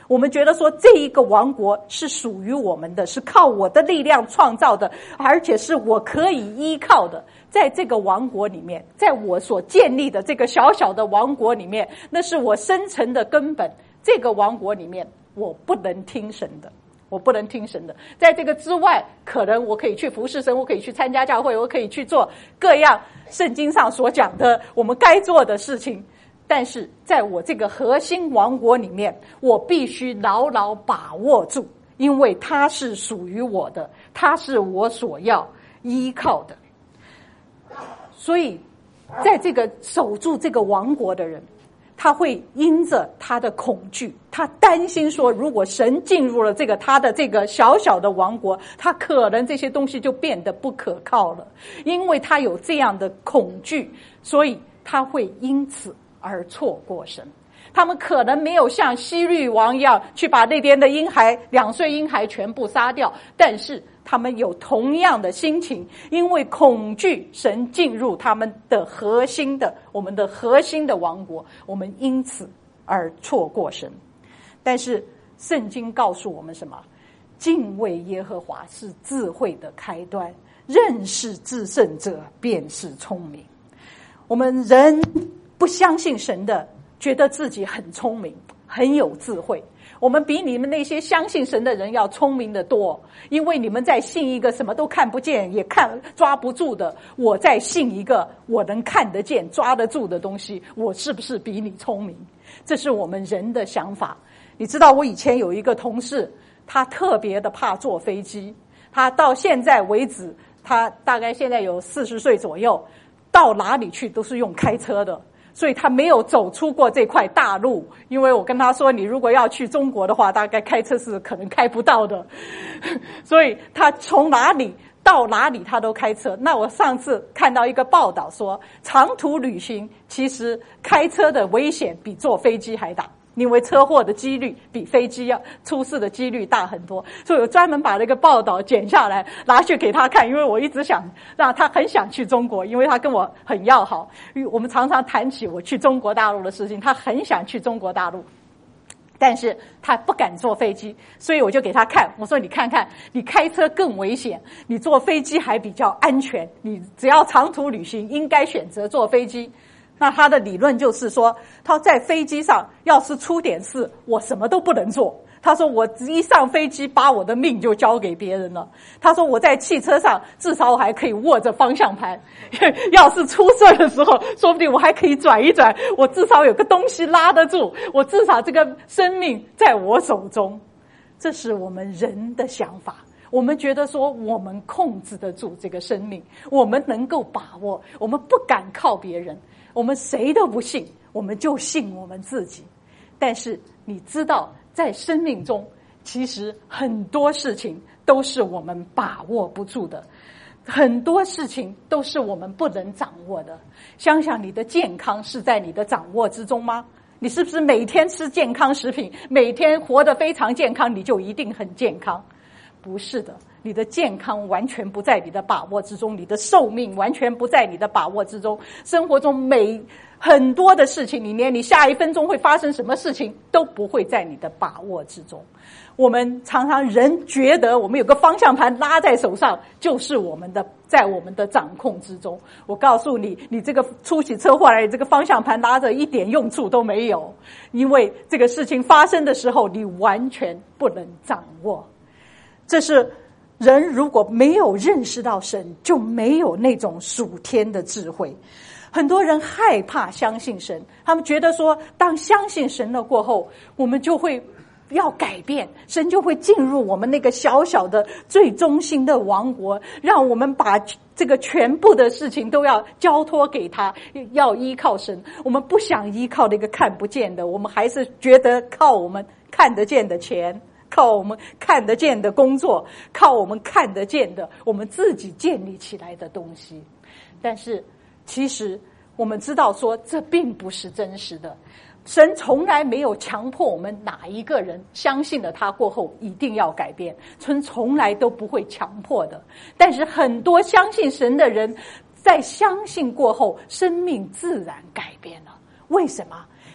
我们觉得说这一个王国是属于我们的，是靠我的力量创造的，而且是我可以依靠的。在这个王国里面，在我所建立的这个小小的王国里面，那是我生存的根本。这个王国里面，我不能听神的，我不能听神的。在这个之外，可能我可以去服侍神，我可以去参加教会，我可以去做各样圣经上所讲的我们该做的事情。但是在我这个核心王国里面，我必须牢牢把握住，因为它是属于我的，它是我所要依靠的。所以在这个守住这个王国的人，他会因着他的恐惧，他担心说，如果神进入了这个他的这个小小的王国，他可能这些东西就变得不可靠了。因为他有这样的恐惧，所以他会因此而错过神。他们可能没有像希律王一样去把那边的婴孩两岁婴孩全部杀掉，但是他们有同样的心情，因为恐惧神进入他们的核心的我们的核心的王国，我们因此而错过神。但是圣经告诉我们什么？敬畏耶和华是智慧的开端，认识至圣者便是聪明。我们人不相信神的，觉得自己很聪明，很有智慧。我们比你们那些相信神的人要聪明得多，因为你们在信一个什么都看不见也看抓不住的，我在信一个我能看得见抓得住的东西，我是不是比你聪明？这是我们人的想法。你知道我以前有一个同事，他特别的怕坐飞机，他到现在为止，他大概现在有四十岁左右，到哪里去都是用开车的，所以他没有走出过这块大陆。因为我跟他说，你如果要去中国的话，大概开车是可能开不到的，所以他从哪里到哪里他都开车。那我上次看到一个报道说，长途旅行其实开车的危险比坐飞机还大，因为车祸的几率比飞机要出事的几率大很多。所以我专门把那个报道剪下来拿去给他看，因为我一直想让他很想去中国，因为他跟我很要好，我们常常谈起我去中国大陆的事情，他很想去中国大陆，但是他不敢坐飞机。所以我就给他看，我说你看看，你开车更危险，你坐飞机还比较安全，你只要长途旅行应该选择坐飞机。那他的理论就是说，他在飞机上要是出点事，我什么都不能做。他说我一上飞机把我的命就交给别人了。他说我在汽车上至少我还可以握着方向盘，要是出事的时候说不定我还可以转一转，我至少有个东西拉得住，我至少这个生命在我手中。这是我们人的想法，我们觉得说我们控制得住这个生命，我们能够把握，我们不敢靠别人，我们谁都不信，我们就信我们自己。但是你知道，在生命中其实很多事情都是我们把握不住的，很多事情都是我们不能掌握的。想想你的健康是在你的掌握之中吗？你是不是每天吃健康食品，每天活得非常健康，你就一定很健康？不是的，你的健康完全不在你的把握之中，你的寿命完全不在你的把握之中。生活中每很多的事情，你连你下一分钟会发生什么事情都不会在你的把握之中。我们常常人觉得我们有个方向盘拉在手上，就是我们的在我们的掌控之中。我告诉你，你这个出起车祸来，这个方向盘拉着一点用处都没有，因为这个事情发生的时候你完全不能掌握。这是人如果没有认识到神，就没有那种属天的智慧。很多人害怕相信神，他们觉得说，当相信神了过后，我们就会要改变，神就会进入我们那个小小的最中心的王国，让我们把这个全部的事情都要交托给他，要依靠神。我们不想依靠那个看不见的，我们还是觉得靠我们看得见的钱，靠我们看得见的工作，靠我们看得见的我们自己建立起来的东西。但是其实我们知道说，这并不是真实的。神从来没有强迫我们哪一个人相信了他过后一定要改变，神从来都不会强迫的。但是很多相信神的人，在相信过后，生命自然改变了。为什么？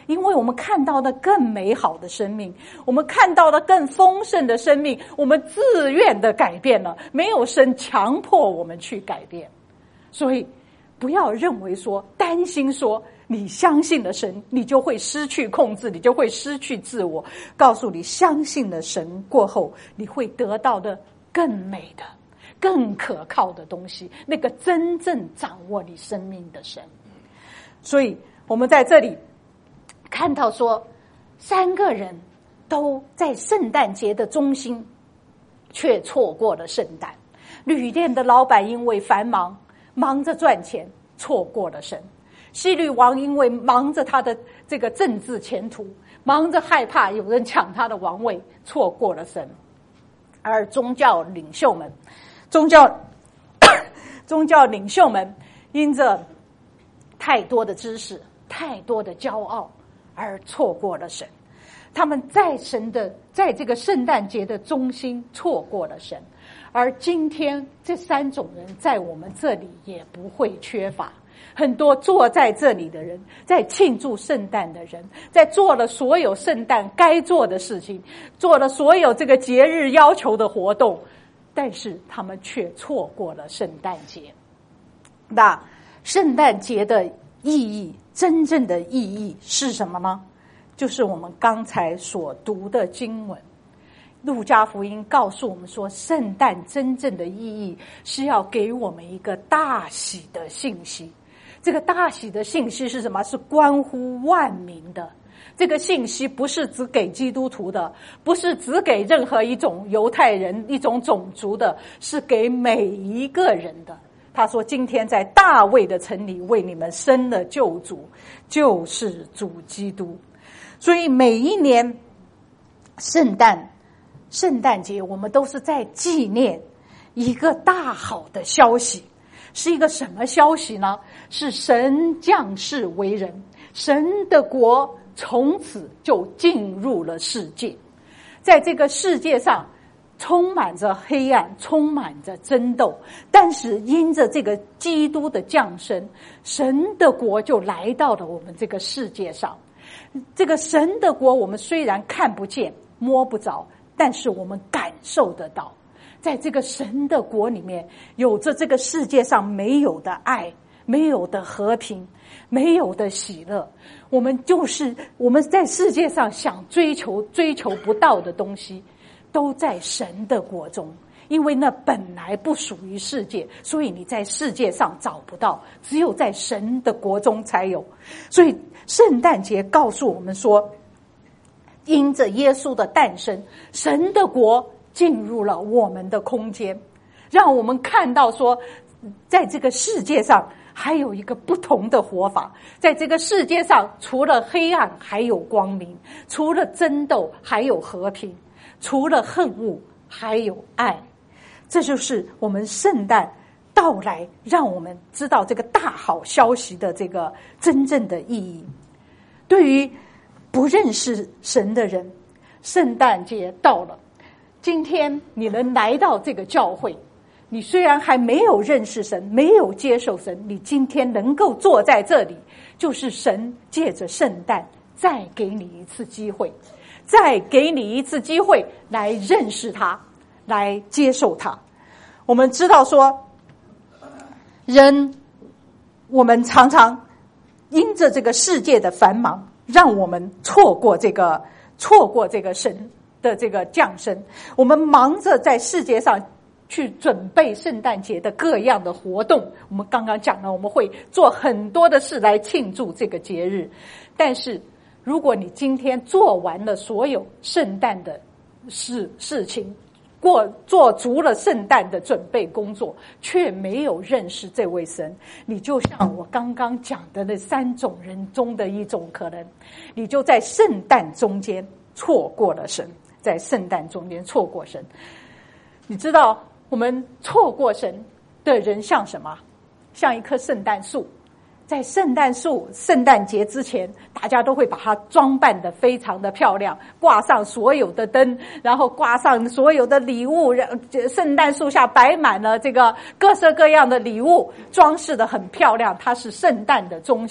因为我们看到的更美好的生命，我们看到的更丰盛的生命，我们自愿的改变了，没有神强迫我们去改变。所以不要认为说担心说你相信了神你就会失去控制，你就会失去自我。告诉你，相信了神过后，你会得到的更美的更可靠的东西，那个真正掌握你生命的神。所以我们在这里看到说，三个人都在圣诞节的中心，却错过了圣诞。旅店的老板因为繁忙，忙着赚钱，错过了神；希律王因为忙着他的这个政治前途，忙着害怕有人抢他的王位，错过了神。而宗教领袖们，宗教宗教领袖们因着太多的知识，太多的骄傲，而错过了神。他们在神的在这个圣诞节的中心错过了神。而今天这三种人在我们这里也不会缺乏。很多坐在这里的人，在庆祝圣诞的人，在做了所有圣诞该做的事情，做了所有这个节日要求的活动，但是他们却错过了圣诞节。那圣诞节的意义，真正的意义是什么呢？就是我们刚才所读的经文，路加福音告诉我们说，圣诞真正的意义是要给我们一个大喜的信息。这个大喜的信息是什么？是关乎万民的。这个信息不是只给基督徒的，不是只给任何一种犹太人一种种族的，是给每一个人的。他说，今天在大卫的城里为你们生了救主，就是主基督。所以每一年圣诞圣诞节，我们都是在纪念一个大好的消息。是一个什么消息呢？是神降世为人，神的国从此就进入了世界。在这个世界上充满着黑暗，充满着争斗，但是因着这个基督的降生，神的国就来到了我们这个世界上。这个神的国我们虽然看不见摸不着，但是我们感受得到。在这个神的国里面，有着这个世界上没有的爱，没有的和平，没有的喜乐。我们就是我们在世界上想追求追求不到的东西，都在神的国中。因为那本来不属于世界，所以你在世界上找不到，只有在神的国中才有。所以圣诞节告诉我们说，因着耶稣的诞生，神的国进入了我们的空间，让我们看到说，在这个世界上还有一个不同的活法。在这个世界上，除了黑暗还有光明，除了争斗还有和平，除了恨恶还有爱。这就是我们圣诞到来，让我们知道这个大好消息的这个真正的意义。对于不认识神的人，圣诞节到了，今天你能来到这个教会，你虽然还没有认识神，没有接受神，你今天能够坐在这里，就是神借着圣诞再给你一次机会，再给你一次机会来认识他，来接受他。我们知道说，人我们常常因着这个世界的繁忙，让我们错过这个错过这个神的这个降生。我们忙着在世界上去准备圣诞节的各样的活动，我们刚刚讲了，我们会做很多的事来庆祝这个节日。但是如果你今天做完了所有圣诞的事事情，过做足了圣诞的准备工作，却没有认识这位神，你就像我刚刚讲的那三种人中的一种可能，你就在圣诞中间错过了神，在圣诞中间错过神。你知道我们错过神的人像什么？像一棵圣诞树。在圣诞树圣诞节之前，大家都会把它装扮得非常的漂亮，挂上所有的灯，然后挂上所有的礼物，圣诞树下摆满了这个各式各样的礼物，装饰得很漂亮，它是圣诞的中心。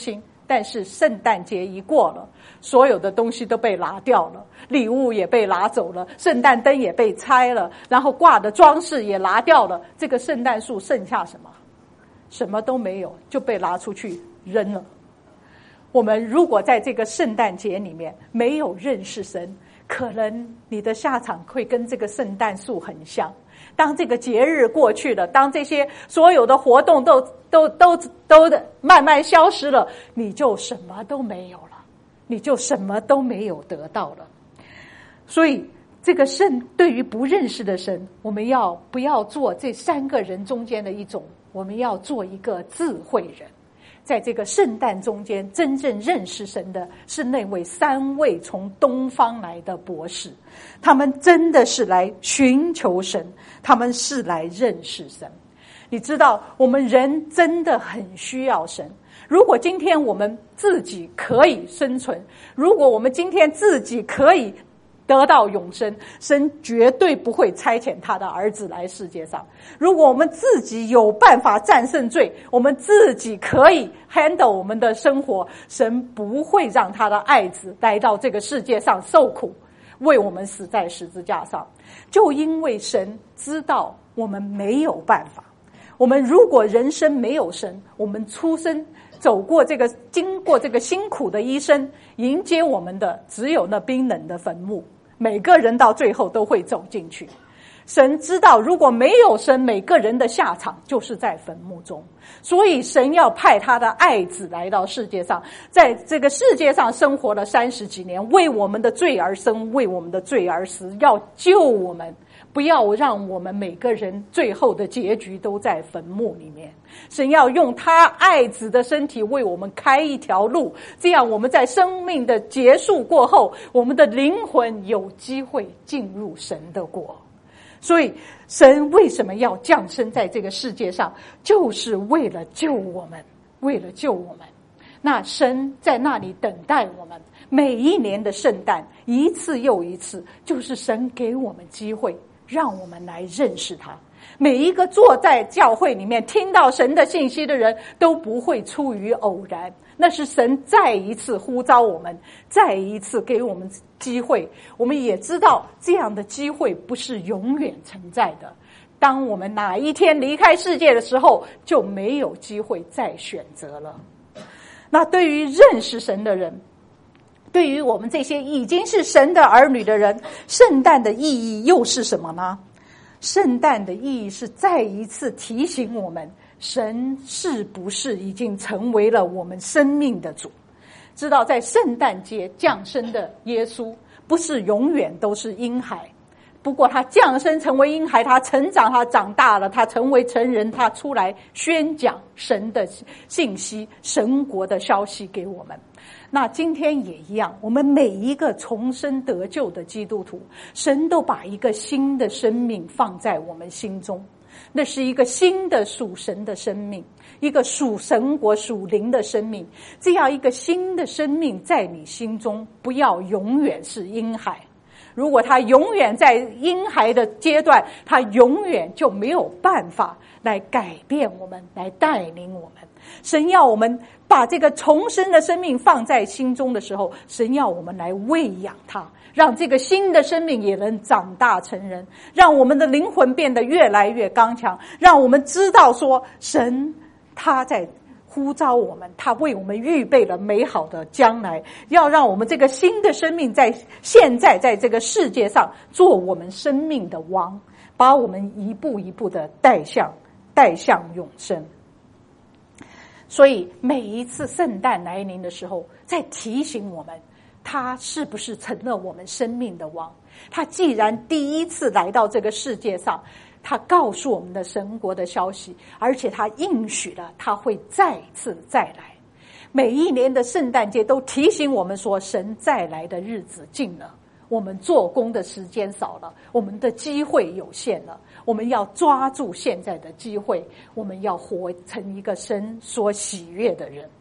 但是圣诞节一过了，所有的东西都被拿掉了，礼物也被拿走了，圣诞灯也被拆了，然后挂的装饰也拿掉了，这个圣诞树剩下什么？什么都没有，就被拿出去扔了。我们如果在这个圣诞节里面没有认识神，可能你的下场会跟这个圣诞树很像。当这个节日过去了，当这些所有的活动都都都都慢慢消失了，你就什么都没有了，你就什么都没有得到了。所以这个圣对于不认识的神，我们要不要做这三个人中间的一种？我们要做一个智慧人。在这个圣诞中间，真正认识神的是那位三位从东方来的博士，他们真的是来寻求神，他们是来认识神。你知道，我们人真的很需要神。如果今天我们自己可以生存，如果我们今天自己可以得到永生，神绝对不会差遣他的儿子来世界上。如果我们自己有办法战胜罪，我们自己可以 handle 我们的生活，神不会让他的爱子来到这个世界上受苦，为我们死在十字架上。就因为神知道我们没有办法，我们如果人生没有神，我们出生走过这个经过这个辛苦的一生，迎接我们的只有那冰冷的坟墓，每个人到最后都会走进去。神知道如果没有神，每个人的下场就是在坟墓中，所以神要派他的爱子来到世界上，在这个世界上生活了三十几年，为我们的罪而生，为我们的罪而死，要救我们，不要让我们每个人最后的结局都在坟墓里面。神要用他爱子的身体为我们开一条路，这样我们在生命的结束过后，我们的灵魂有机会进入神的国。所以神为什么要降生在这个世界上，就是为了救我们，为了救我们。那神在那里等待我们，每一年的圣诞一次又一次，就是神给我们机会让我们来认识他。每一个坐在教会里面听到神的信息的人都不会出于偶然，那是神再一次呼召我们，再一次给我们机会。我们也知道这样的机会不是永远存在的，当我们哪一天离开世界的时候，就没有机会再选择了。那对于认识神的人，对于我们这些已经是神的儿女的人，圣诞的意义又是什么呢？圣诞的意义是再一次提醒我们，神是不是已经成为了我们生命的主。知道在圣诞节降生的耶稣不是永远都是婴孩，不过他降生成为婴孩，他成长，他长大了，他成为成人，他出来宣讲神的信息，神国的消息给我们。那今天也一样，我们每一个重生得救的基督徒，神都把一个新的生命放在我们心中，那是一个新的属神的生命，一个属神国属灵的生命。这样一个新的生命在你心中，不要永远是婴孩。如果他永远在婴孩的阶段，他永远就没有办法来改变我们，来带领我们。神要我们把这个重生的生命放在心中的时候，神要我们来喂养它，让这个新的生命也能长大成人，让我们的灵魂变得越来越刚强，让我们知道说神他在呼召我们，他为我们预备了美好的将来，要让我们这个新的生命在现在在这个世界上做我们生命的王，把我们一步一步的带向带向永生。所以每一次圣诞来临的时候，在提醒我们他是不是成了我们生命的王。他既然第一次来到这个世界上，他告诉我们的神国的消息，而且他应许了他会再次再来。每一年的圣诞节都提醒我们说，神再来的日子近了，我们做工的时间少了，我们的机会有限了，我们要抓住现在的机会，我们要活成一个神所喜悦的人。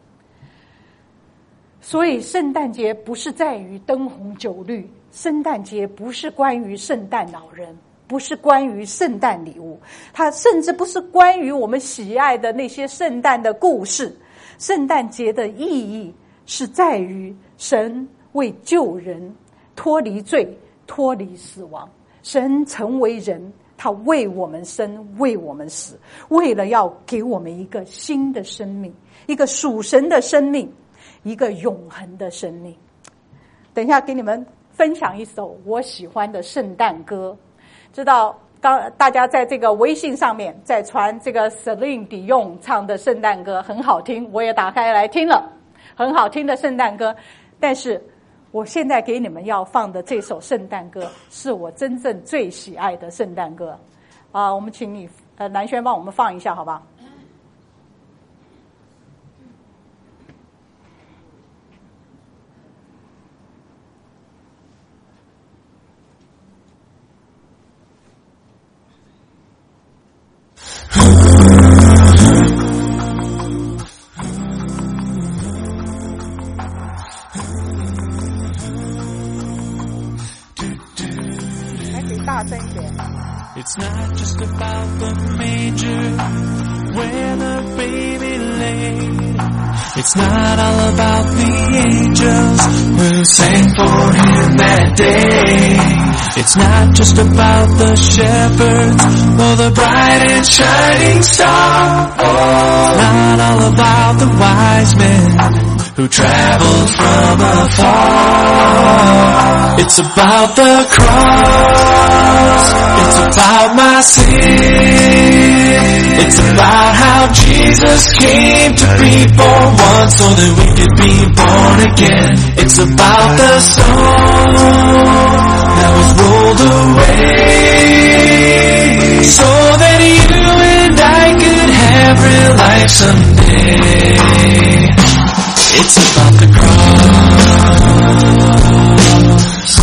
所以圣诞节不是在于灯红酒绿，圣诞节不是关于圣诞老人，不是关于圣诞礼物，它甚至不是关于我们喜爱的那些圣诞的故事。 圣诞节的意义是在于神为救人脱离罪，脱离死亡，神成为人，他为我们生，为我们死，为了要给我们一个新的生命，一个属神的生命，一个永恒的生命。等一下给你们分享一首我喜欢的圣诞歌。知道刚大家在这个微信上面在传这个 Celine Dion 唱的圣诞歌很好听，我也打开来听了，很好听的圣诞歌。但是我现在给你们要放的这首圣诞歌是我真正最喜爱的圣诞歌啊、呃！我们请你呃南轩帮我们放一下好不好？ It's not just about the manger where the baby lay. It's not all about the angels who sang for him that day. It's not just about the shepherds or the bright and shining star. Oh, not all about the wise men who traveled from afar. It's about the cross. It's about my sin. It's about how Jesus came to be born once so that we could be born again. It's about the stone that was rolled away so that you and I could have real life someday. It's about the cross.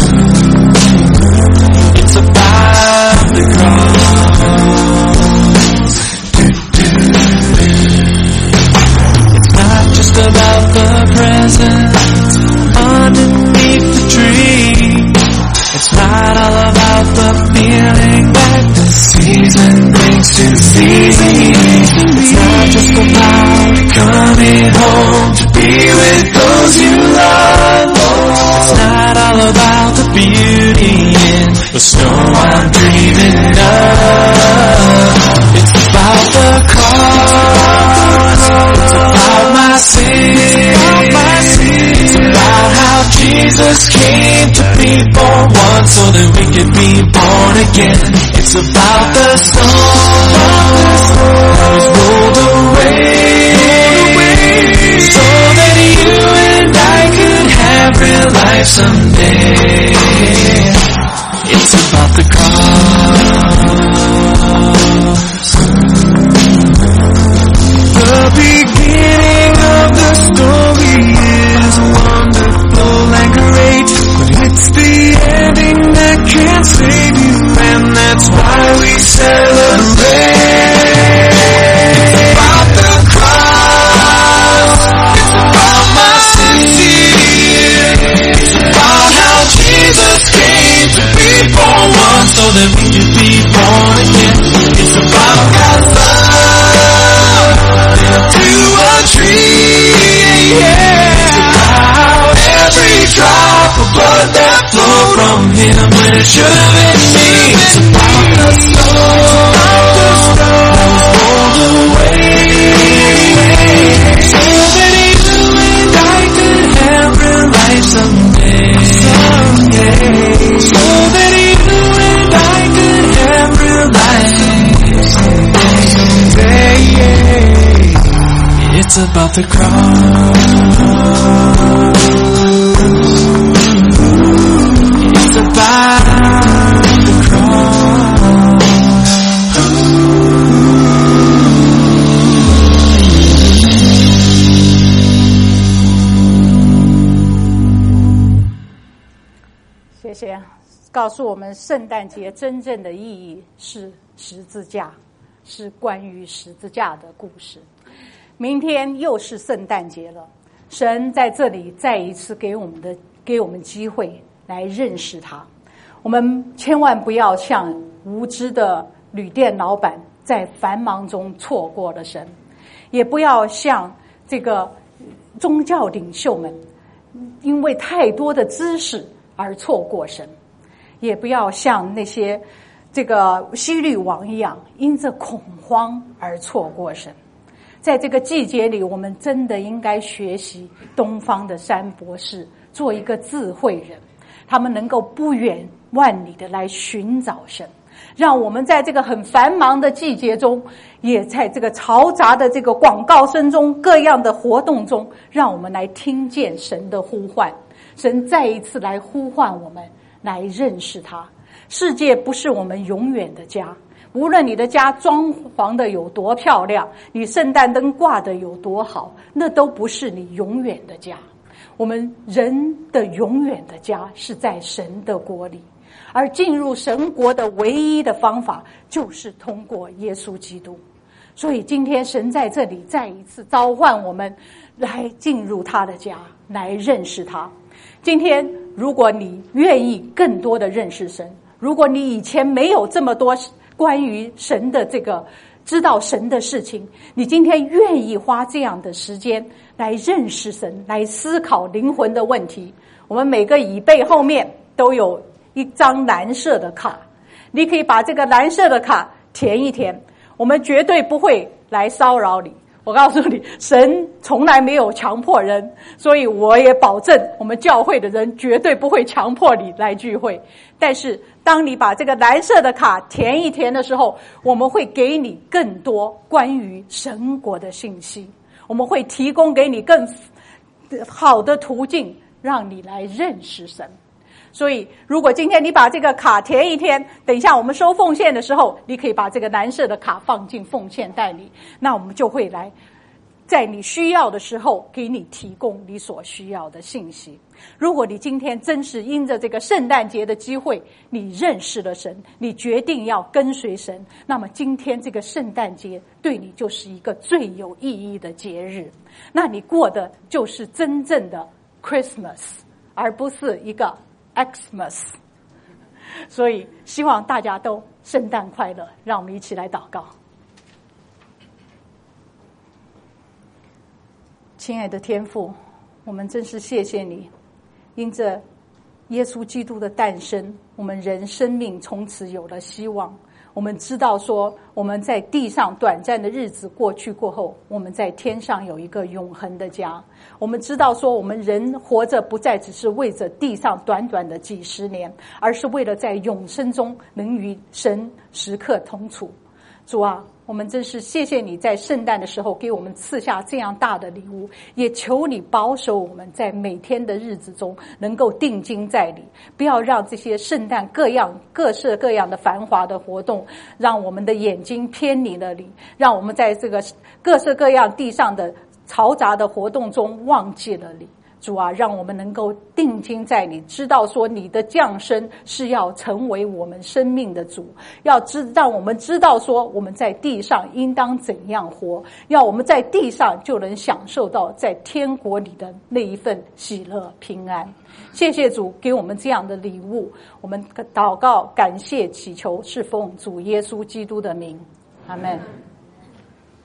It's about the cross. It's not just about the present underneath the tree. It's not all about the feeling that the season brings to season. It's not just about coming home to be with those you love. It's not all about the beauty in the snow I'm dreaming of. It's about the cross. It's about my sin. It's about how Jesus came to be born once so that we could be born again. It's about the stone that was rolled away so that you and I could have real life someday. It's about the cross. The beginning of the story is wonderful and great, but it's the ending that can't save you, and that's why we celebrate. It's about the cross. It's about my sin. It's about how Jesus came to be born once so that we could be born again. It's about God's love to a tree. Yeah. It's about every drop of blood that flowed from him when it should have been me. It's about the stone that was rolled away so that you and I could have real life someday. Someday. So that you and I could have real life someday. It's about the cross. It's about the cross. 谢谢。告诉我们圣诞节真正的意义是十字架，是关于十字架的故事。明天又是圣诞节了，神在这里再一次给我们的给我们机会来认识他。我们千万不要像无知的旅店老板在繁忙中错过了神，也不要像这个宗教领袖们因为太多的知识而错过神，也不要像那些这个希律王一样因着恐慌而错过神。在这个季节里，我们真的应该学习东方的三博士，做一个智慧人，他们能够不远万里的来寻找神，让我们在这个很繁忙的季节中，也在这个嘈杂的这个广告声中，各样的活动中，让我们来听见神的呼唤。神再一次来呼唤我们来认识他。世界不是我们永远的家，无论你的家装潢的有多漂亮，你圣诞灯挂的有多好，那都不是你永远的家。我们人的永远的家是在神的国里，而进入神国的唯一的方法就是通过耶稣基督。所以今天神在这里再一次召唤我们来进入他的家，来认识他。今天如果你愿意更多的认识神，如果你以前没有这么多关于神的这个知道神的事情，你今天愿意花这样的时间来认识神，来思考灵魂的问题。我们每个椅背后面都有一张蓝色的卡，你可以把这个蓝色的卡填一填，我们绝对不会来骚扰你。我告诉你，神从来没有强迫人，所以我也保证我们教会的人绝对不会强迫你来聚会。但是当你把这个蓝色的卡填一填的时候，我们会给你更多关于神国的信息，我们会提供给你更好的途径让你来认识神。所以如果今天你把这个卡填一填，等一下我们收奉献的时候，你可以把这个蓝色的卡放进奉献袋里，那我们就会来在你需要的时候给你提供你所需要的信息。如果你今天真是因着这个圣诞节的机会，你认识了神，你决定要跟随神，那么今天这个圣诞节对你就是一个最有意义的节日，那你过的就是真正的 Christmas， 而不是一个Xmas。 所以希望大家都圣诞快乐，让我们一起来祷告。亲爱的天父，我们真是谢谢你，因着耶稣基督的诞生，我们人生命从此有了希望。我们知道说，我们在地上短暂的日子过去过后，我们在天上有一个永恒的家。我们知道说，我们人活着不再只是为着地上短短的几十年，而是为了在永生中能与神时刻同处。主啊，我们真是谢谢你在圣诞的时候给我们赐下这样大的礼物，也求你保守我们在每天的日子中能够定睛在里，不要让这些圣诞各样各式各样的繁华的活动让我们的眼睛偏离了你，让我们在这个各式各样地上的嘈杂的活动中忘记了你。主啊，让我们能够定睛在你，知道说你的降生是要成为我们生命的主，要知让我们知道说我们在地上应当怎样活，要我们在地上就能享受到在天国里的那一份喜乐平安。谢谢主给我们这样的礼物，我们祷告感谢祈求是奉主耶稣基督的名，阿们。